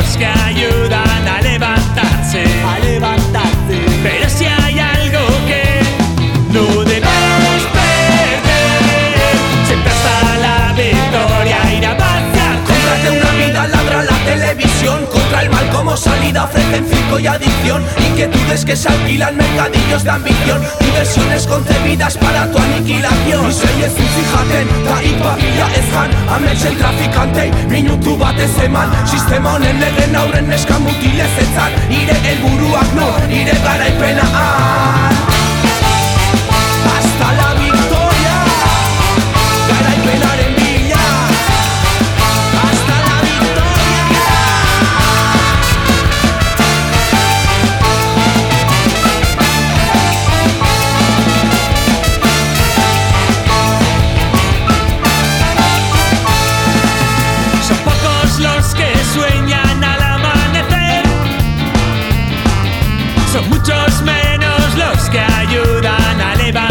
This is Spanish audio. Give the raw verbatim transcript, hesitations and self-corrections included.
los que ayudan a levantarse, a levantarse. pero si hay algo que no debemos perder, siempre hasta la victoria ir a pasear. Cómprate una vida, ladra la televisión. Contra el mal como salida ofrecen circo y adicción. Inquietudes que se alquilan, mercadillos de ambición. Diversiones concebidas para tu aniquilación. Miseriez utzijaten, ta ipapila ezan. Ametsen trafikantei, minutu batez eman. Sistema honen legen aurren neska mutilez etzan. Ire helburuak no, ire garaipena han. Hasta la victoria, garaipenaren bila. Hasta la victoria. Son pocos los que sueñan al amanecer, son muchos menos los que ayudan a levantarse.